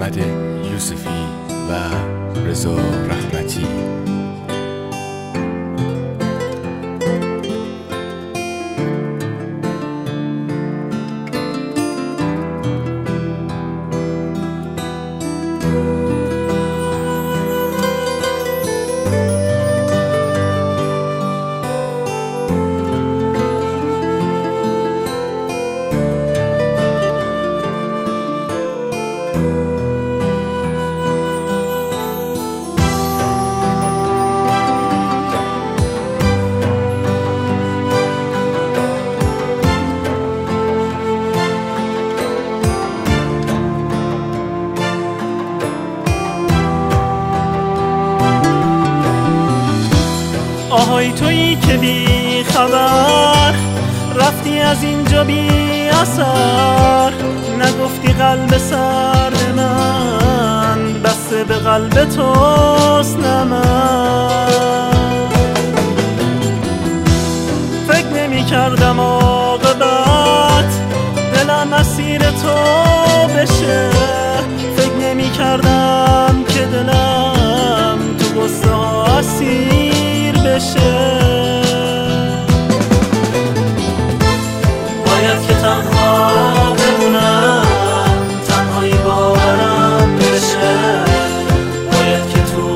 محمد یوسفی و رضا رحمتی. آهای تویی که بی خبر رفتی از اینجا بی اثر، نگفتی قلب سرد من بسته به قلب توست نه من. فکر نمی کردم عاقبت دلم اسیر تو بشه، فکر نمی کردم که دلم تو غصه ها اسیر بشه. باید که تنها بمونم، تنهایی باورم بشه، باید که تو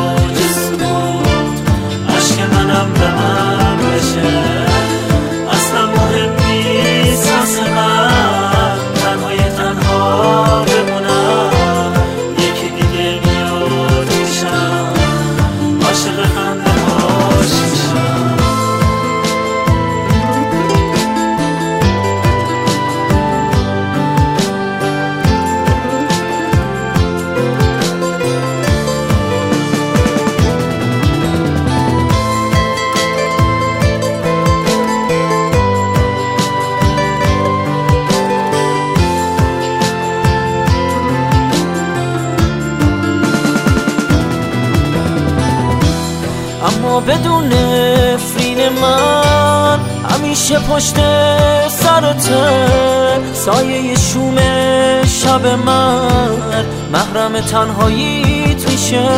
جسمت عشق منم به من بشه. اصلا مهم نیست واسه من تنهای تنها بمونم، یکی دیگه میاد میشم عاشق خنده هاش میشم. اما بدون نفرین من همیشه پشت سرته، سایه شوم شب من محرم تنهاییت میشه.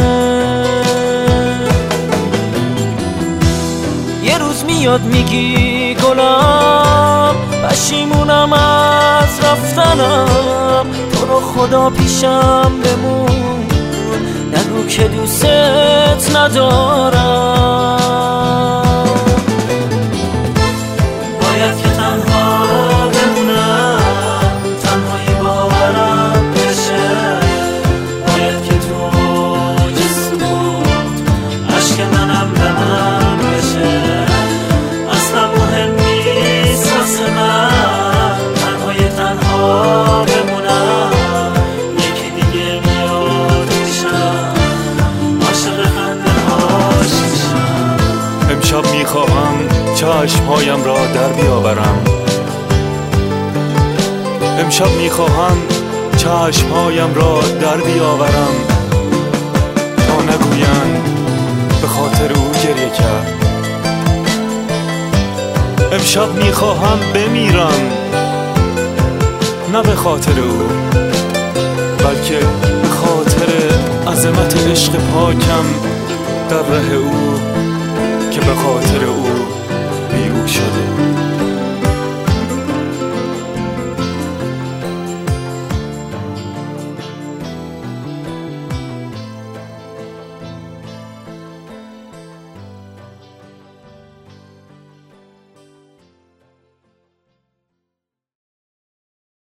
یه روز میاد میگی گلم پشیمونم از رفتنم، تو رو خدا پیشم بمون نگو که دوستت ندارم. باید که تنها بمونم، تنهایی باورم بشه، باید که تو جسمت عشق منم به من بشه. اصلا مهم نیست واسه من تنهای تنها بمونم، یکی دیگه میاد میشم عاشق خنده هاش میشم. امشب میخواهم چشمهایم را در بیاورم، امشب میخواهم چشمهایم را در بیاورم، تا نگویند به خاطر او گریه کرد. امشب میخواهم بمیرم، نه به خاطر او بلکه به خاطر عظمت عشق پاکم در ره او که به خاطر او بی او شده.